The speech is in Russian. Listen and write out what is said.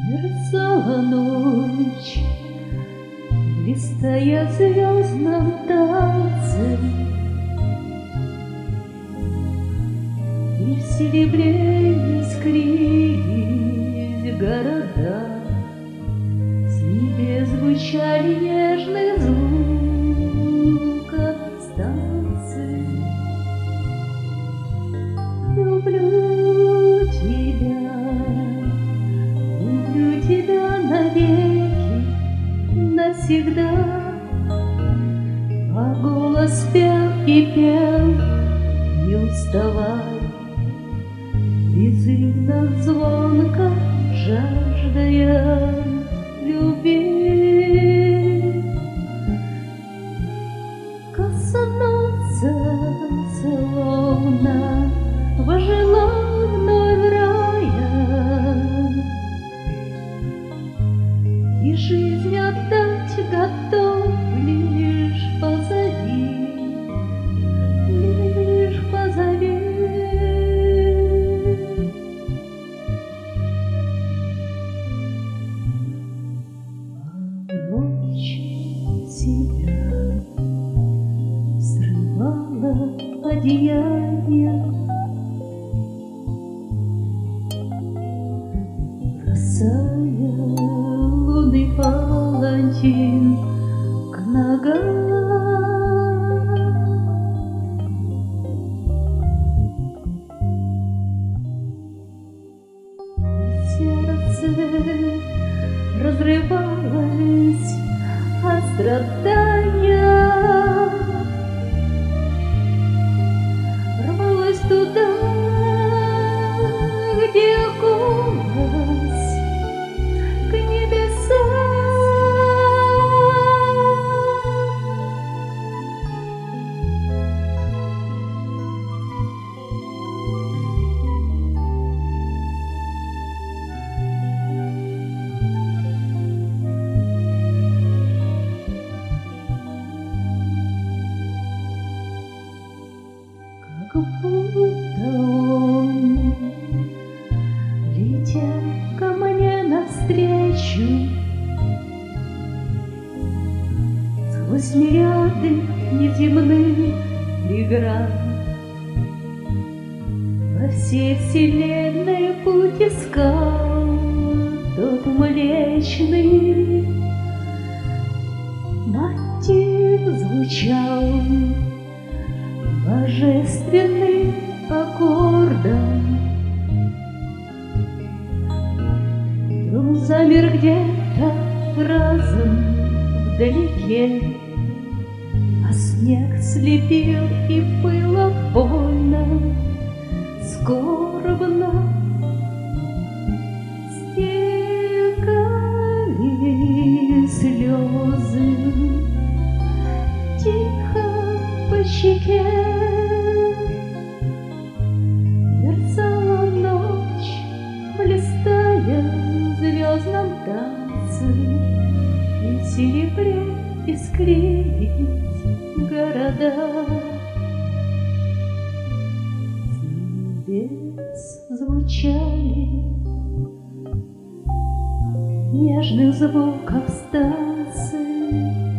Мерцала ночь, блистая в звездном танце, и в серебре искрились города. С небес звучали нежных звуков станции. Люблю тебя навеки, навсегда. А голос пел и пел, не уставай, призывно звонко жаждая любви. Коснуться словно вожила вновь рая, и жизнь отдать готов лишь позови, лишь позови. А ночь себя срывала одеяние, бросая лунный палантин к ногам. Сердце разрывалось от страдания, рвалось туда, где голос к небесам. Как будто он, летя ко мне навстречу, сквозь мириады неземных преград, во всей вселенной путь искал тот млечный. Мотив звучал божественным аккордом. Вдруг замер где-то разом вдалеке, а снег слепил, и было больно, скорбно. Стекали слезы тихо по щеке. Мерцала ночь, блистая в звездном танце, и в серебре искрились города. С небес звучали нежных звуков станции,